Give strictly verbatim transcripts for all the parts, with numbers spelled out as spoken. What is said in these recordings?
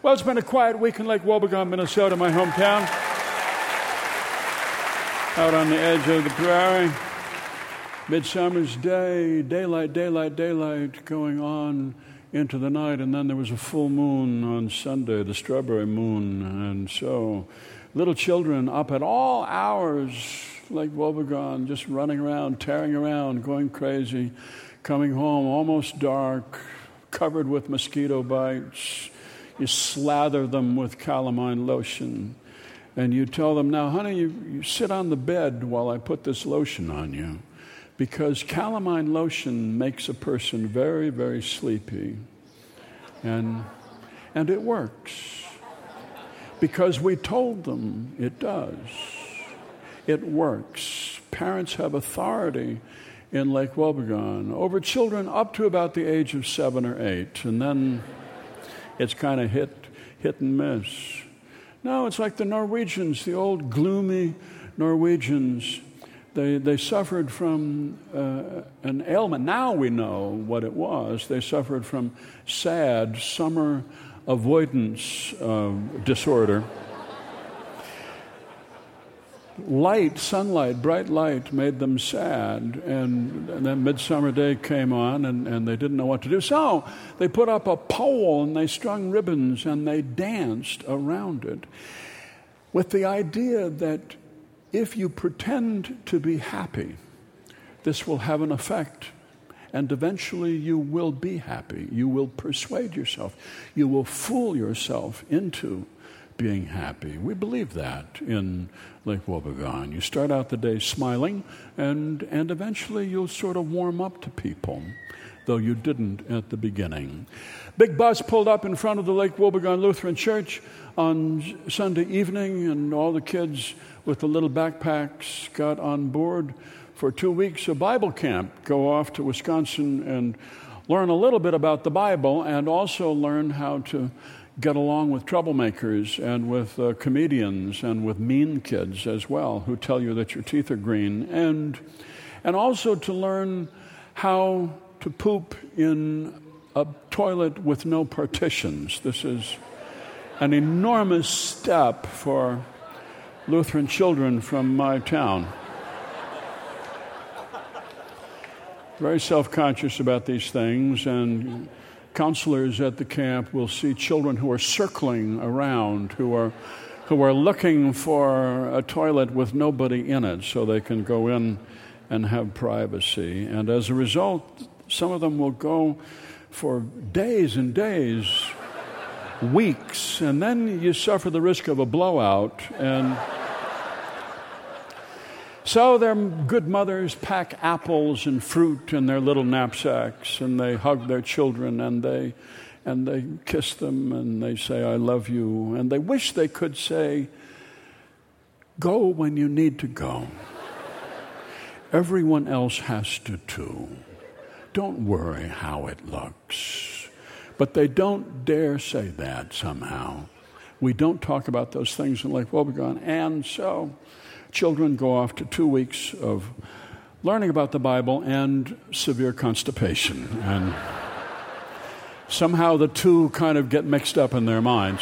Well, it's been a quiet week in Lake Wobegon, Minnesota, my hometown. Out on the edge of the prairie. Midsummer's day, daylight, daylight, daylight, going on into the night. And then there was a full moon on Sunday, the strawberry moon. And so little children up at all hours, Lake Wobegon, just running around, tearing around, going crazy, coming home almost dark, covered with mosquito bites. You slather them with calamine lotion, and you tell them, now, honey, you, you sit on the bed while I put this lotion on you, because calamine lotion makes a person very, very sleepy. And, and it works, because we told them it does. It works. Parents have authority in Lake Wobegon over children up to about the age of seven or eight, and then it's kind of hit, hit and miss. No, it's like the Norwegians, the old gloomy Norwegians. They they suffered from uh, an ailment. Now we know what it was. They suffered from SAD, summer avoidance uh, disorder. Light, sunlight, bright light made them sad, and, and then midsummer day came on, and, and they didn't know what to do. So they put up a pole, and they strung ribbons, and they danced around it with the idea that if you pretend to be happy, this will have an effect, and eventually you will be happy. You will persuade yourself. You will fool yourself into being happy. We believe that in Lake Wobegon. You start out the day smiling, and and eventually you'll sort of warm up to people, though you didn't at the beginning. Big bus pulled up in front of the Lake Wobegon Lutheran Church on Sunday evening, and all the kids with the little backpacks got on board for two weeks of Bible camp, go off to Wisconsin and learn a little bit about the Bible, and also learn how to get along with troublemakers and with uh, comedians and with mean kids as well, who tell you that your teeth are green, and and also to learn how to poop in a toilet with no partitions. This is an enormous step for Lutheran children from my town. Very self-conscious about these things, and counselors at the camp will see children who are circling around, who are who are looking for a toilet with nobody in it so they can go in and have privacy. And as a result, some of them will go for days and days, weeks, and then you suffer the risk of a blowout. And so their good mothers pack apples and fruit in their little knapsacks, and they hug their children, and they and they kiss them, and they say, I love you. And they wish they could say, go when you need to go. Everyone else has to too. Don't worry how it looks. But they don't dare say that somehow. We don't talk about those things in Lake Wobegon. And so children go off to two weeks of learning about the Bible and severe constipation. And somehow the two kind of get mixed up in their minds.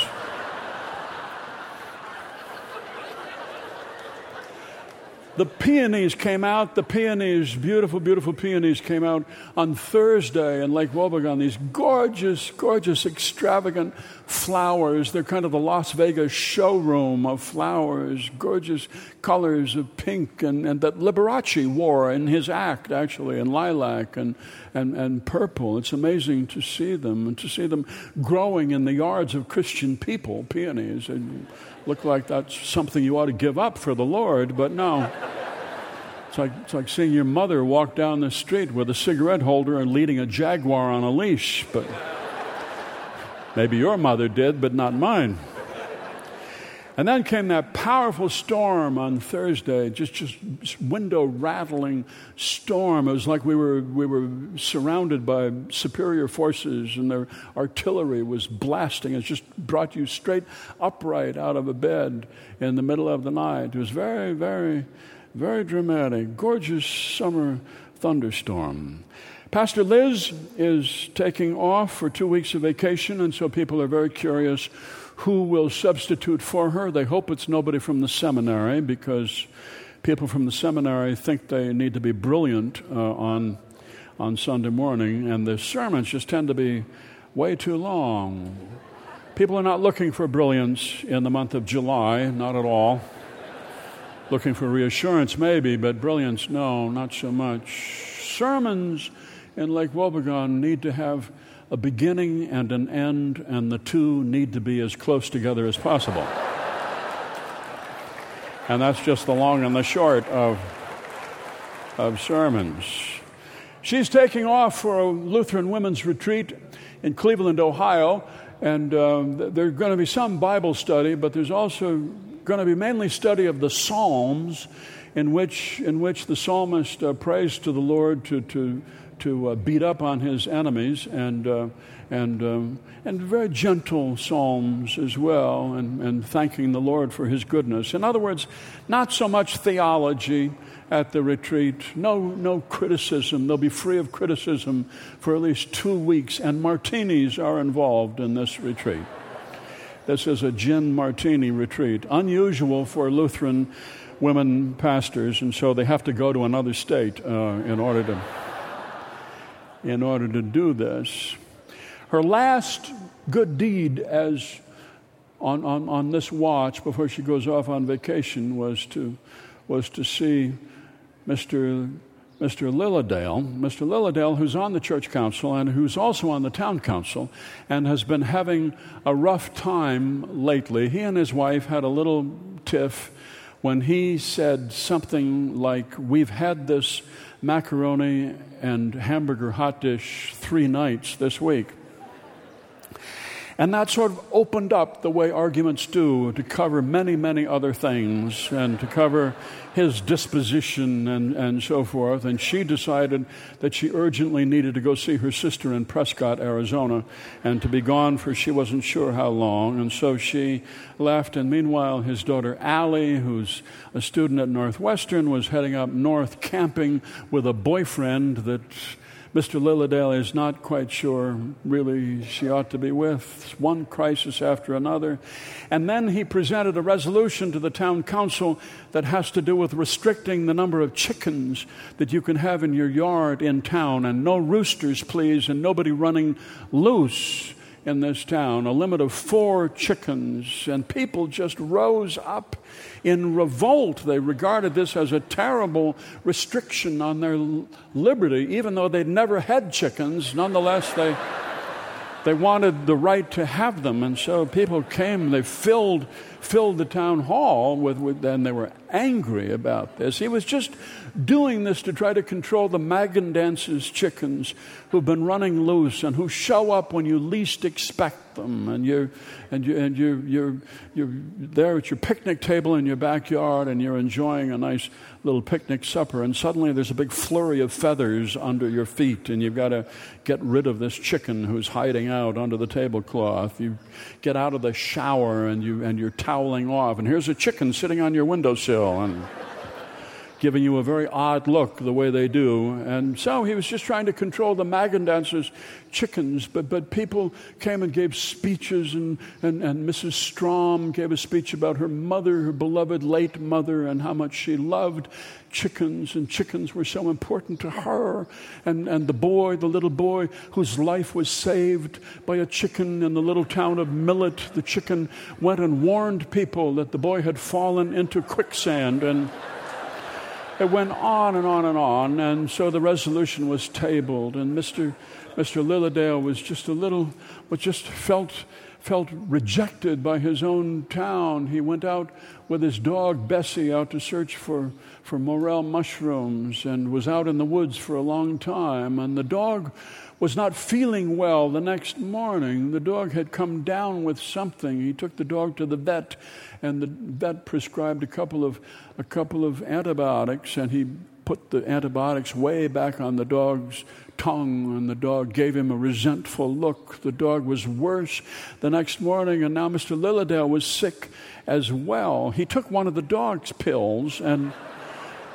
The peonies came out, the peonies, beautiful, beautiful peonies came out on Thursday in Lake Wobegon. These gorgeous, gorgeous, extravagant flowers. They're kind of the Las Vegas showroom of flowers, gorgeous colors of pink, and, and that Liberace wore in his act, actually, in lilac and, and, and purple. It's amazing to see them, and to see them growing in the yards of Christian people, peonies. And look like that's something you ought to give up for the Lord, but no. It's like, it's like seeing your mother walk down the street with a cigarette holder and leading a jaguar on a leash. But maybe your mother did, but not mine. And then came that powerful storm on Thursday, just just window rattling storm. It was like we were we were surrounded by superior forces, and their artillery was blasting. It just brought you straight upright out of a bed in the middle of the night. It was very, very, very dramatic. Gorgeous summer thunderstorm. Pastor Liz is taking off for two weeks of vacation, and so people are very curious who will substitute for her. They hope it's nobody from the seminary, because people from the seminary think they need to be brilliant uh, on on Sunday morning, and the sermons just tend to be way too long. People are not looking for brilliance in the month of July, not at all. Looking for reassurance maybe, but brilliance, no, not so much. Sermons in Lake Wobegon need to have a beginning and an end, and the two need to be as close together as possible. And that's just the long and the short of, of sermons. She's taking off for a Lutheran women's retreat in Cleveland, Ohio, and uh, there's going to be some Bible study, but there's also going to be mainly study of the Psalms, in which in which the psalmist uh, prays to the Lord to to to uh, beat up on his enemies, and uh, and um, and very gentle psalms as well, and, and thanking the Lord for his goodness. In other words, not so much theology at the retreat, no no criticism. They'll be free of criticism for at least two weeks, and martinis are involved in this retreat. This is a gin martini retreat, unusual for Lutheran women pastors, and so they have to go to another state uh, in order to in order to do this. Her last good deed as on, on, on this watch before she goes off on vacation was to was to see Mister Mister Lilladale, Mister Lilladale, who's on the church council and who's also on the town council and has been having a rough time lately. He and his wife had a little tiff when he said something like, "We've had this macaroni and hamburger hot dish three nights this week." And that sort of opened up the way arguments do to cover many, many other things and to cover his disposition and, and so forth. And she decided that she urgently needed to go see her sister in Prescott, Arizona, and to be gone for she wasn't sure how long. And so she left. And meanwhile, his daughter Allie, who's a student at Northwestern, was heading up north camping with a boyfriend that Mister Lilladale is not quite sure really she ought to be with. One crisis after another. And then he presented a resolution to the town council that has to do with restricting the number of chickens that you can have in your yard in town, and no roosters, please, and nobody running loose in this town, a limit of four chickens. And people just rose up in revolt. They regarded this as a terrible restriction on their liberty, even though they'd never had chickens. Nonetheless, they they wanted the right to have them. And so people came, they filled filled the town hall with, with and they were angry about this. He was just doing this to try to control the Magendance's chickens who've been running loose and who show up when you least expect them. And you're and you and you you're you're there at your picnic table in your backyard, and you're enjoying a nice little picnic supper, and suddenly there's a big flurry of feathers under your feet, and you've got to get rid of this chicken who's hiding out under the tablecloth. You get out of the shower and you and you're toweling off, and here's a chicken sitting on your windowsill and giving you a very odd look the way they do. And so he was just trying to control the Magendance's chickens, but but people came and gave speeches, and, and, and Missus Strom gave a speech about her mother, her beloved late mother, and how much she loved chickens, and chickens were so important to her. And, and the boy, the little boy whose life was saved by a chicken in the little town of Millet, the chicken went and warned people that the boy had fallen into quicksand, and it went on and on and on. And so the resolution was tabled, and Mister Mister Lilladale was just a little, but just felt felt rejected by his own town. He went out with his dog Bessie out to search for, for morel mushrooms, and was out in the woods for a long time. And the dog was not feeling well the next morning. The dog had come down with something. He took the dog to the vet, and the vet prescribed a couple of a couple of antibiotics, and he put the antibiotics way back on the dog's tongue, and the dog gave him a resentful look. The dog was worse the next morning, and now Mister Lilladale was sick as well. He took one of the dog's pills, and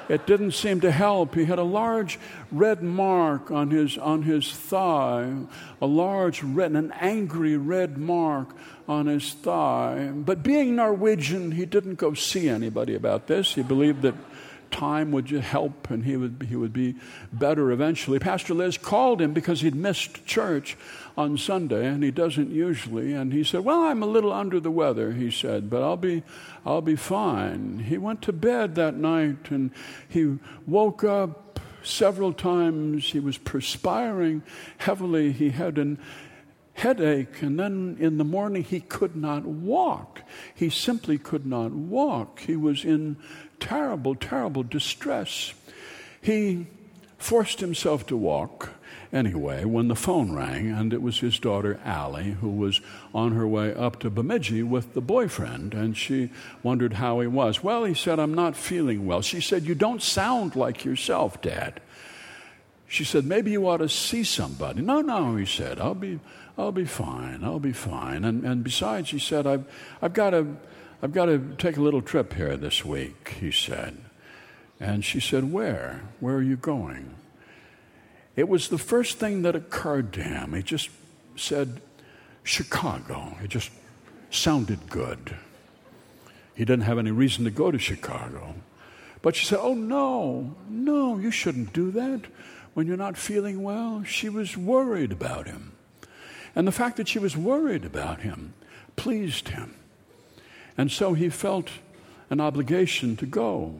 It didn't seem to help. He had a large red mark on his on his thigh, a large red, an angry red mark on his thigh. But being Norwegian, he didn't go see anybody about this. He believed that time would help and he would he would be better eventually. Pastor Liz called him because he'd missed church on Sunday, and he doesn't usually. And he said, "Well, I'm a little under the weather," he said, "but I'll be I'll be fine." He went to bed that night and he woke up several times. He was perspiring heavily. He had an headache, and then in the morning he could not walk. He simply could not walk. He was in terrible, terrible distress. He forced himself to walk anyway when the phone rang, and it was his daughter Allie, who was on her way up to Bemidji with the boyfriend, and she wondered how he was. "Well," he said, "I'm not feeling well." She said, "You don't sound like yourself, Dad." She said, "Maybe you ought to see somebody." "No, no," he said, I'll be I'll be fine. I'll be fine. And and besides, he said, I've I've got to I've got to take a little trip here this week, he said. And she said, "Where? Where are you going?" It was the first thing that occurred to him. He just said, "Chicago." It just sounded good. He didn't have any reason to go to Chicago. But she said, "Oh, no, no, you shouldn't do that when you're not feeling well." She was worried about him. And the fact that she was worried about him pleased him. And so he felt an obligation to go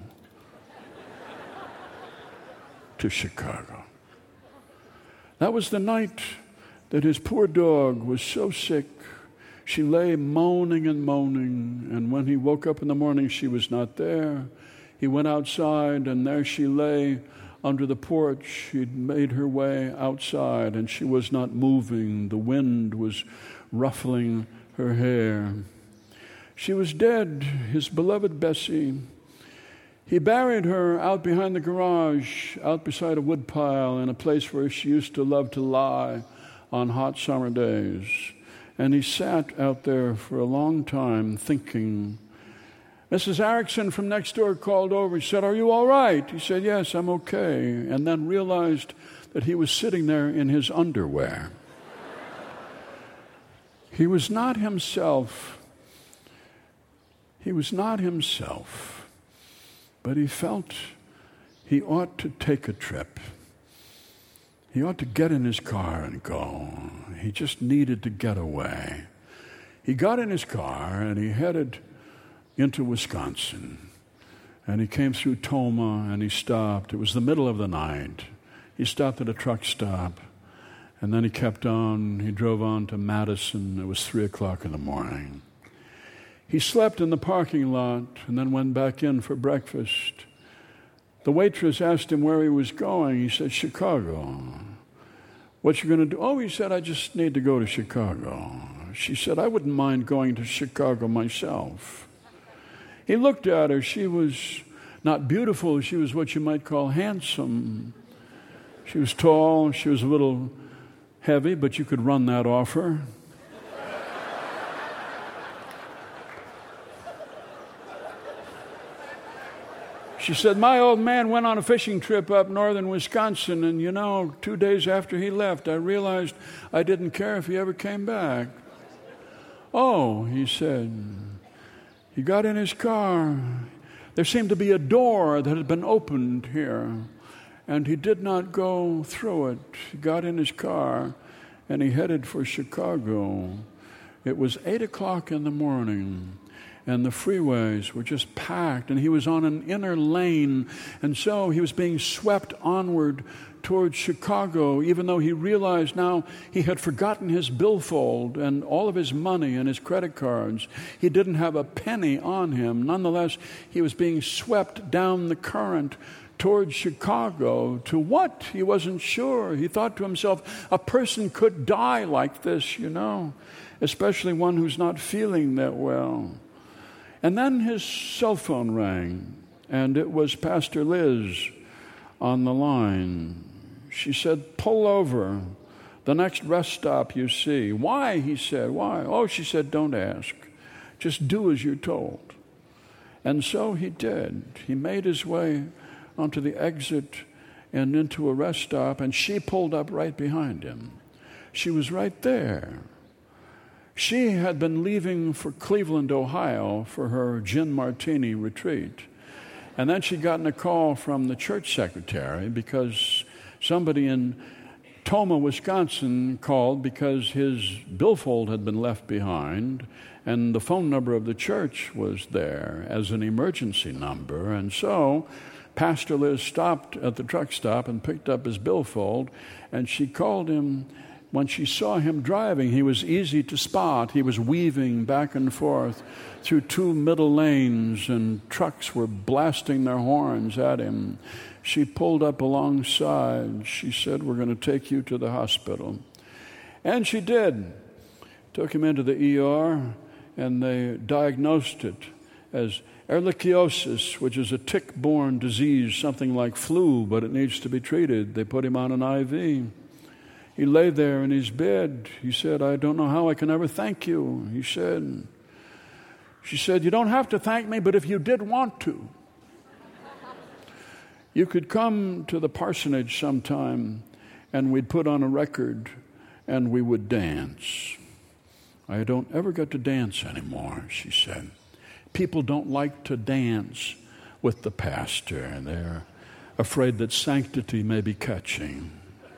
to Chicago. That was the night that his poor dog was so sick. She lay moaning and moaning, and when he woke up in the morning, she was not there. He went outside, and there she lay under the porch. She'd made her way outside, and she was not moving. The wind was ruffling her hair. She was dead, his beloved Bessie. He buried her out behind the garage, out beside a woodpile, in a place where she used to love to lie on hot summer days. And he sat out there for a long time thinking. Missus Erickson from next door called over. She said, "Are you all right?" He said, "Yes, I'm okay." And then realized that he was sitting there in his underwear. He was not himself. He was not himself. But he felt he ought to take a trip. He ought to get in his car and go. He just needed to get away. He got in his car and he headed into Wisconsin. And he came through Tomah and he stopped. It was the middle of the night. He stopped at a truck stop. And then he kept on. He drove on to Madison. It was three o'clock in the morning. He slept in the parking lot and then went back in for breakfast. The waitress asked him where he was going. He said, "Chicago." "What you going to do?" "Oh," he said, "I just need to go to Chicago." She said, "I wouldn't mind going to Chicago myself." He looked at her. She was not beautiful. She was what you might call handsome. She was tall. She was a little heavy, but you could run that off her. She said, "My old man went on a fishing trip up northern Wisconsin, and you know, two days after he left, I realized I didn't care if he ever came back." "Oh," he said. He got in his car. There seemed to be a door that had been opened here, and he did not go through it. He got in his car, and he headed for Chicago. It was eight o'clock in the morning. And the freeways were just packed, and he was on an inner lane, and so he was being swept onward towards Chicago, even though he realized now he had forgotten his billfold and all of his money and his credit cards. He didn't have a penny on him. Nonetheless, he was being swept down the current towards Chicago. To what? He wasn't sure. He thought to himself, a person could die like this, you know, especially one who's not feeling that well. And then his cell phone rang, and it was Pastor Liz on the line. She said, "Pull over. The next rest stop you see." "Why?" he said. "Why?" "Oh," she said, "don't ask. Just do as you're told." And so he did. He made his way onto the exit and into a rest stop, and she pulled up right behind him. She was right there. She had been leaving for Cleveland, Ohio for her gin martini retreat. And then she'd gotten a call from the church secretary because somebody in Tomah, Wisconsin called because his billfold had been left behind, and the phone number of the church was there as an emergency number. And so Pastor Liz stopped at the truck stop and picked up his billfold, and she called him. When she saw him driving, he was easy to spot. He was weaving back and forth through two middle lanes, and trucks were blasting their horns at him. She pulled up alongside. She said, "We're going to take you to the hospital." And she did. Took him into the E R, and they diagnosed it as ehrlichiosis, which is a tick-borne disease, something like flu, but it needs to be treated. They put him on an I V. He lay there in his bed. He said, "I don't know how I can ever thank you." He said, she said, "You don't have to thank me, but if you did want to, you could come to the parsonage sometime and we'd put on a record and we would dance." "I don't ever get to dance anymore," she said. "People don't like to dance with the pastor. They're afraid that sanctity may be catching."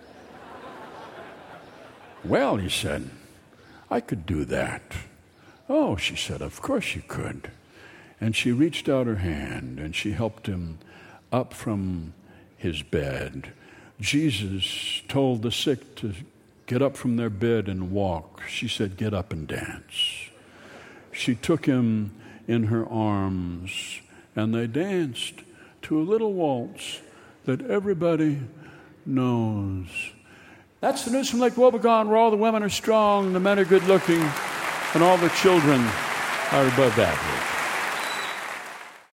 "Well," he said, "I could do that." "Oh," she said, "of course you could." And she reached out her hand and she helped him up from his bed. Jesus told the sick to get up from their bed and walk. She said, "Get up and dance." She took him in her arms and they danced to a little waltz that everybody knows. That's the news from Lake Wobegon, where all the women are strong, the men are good looking, and all the children are above average.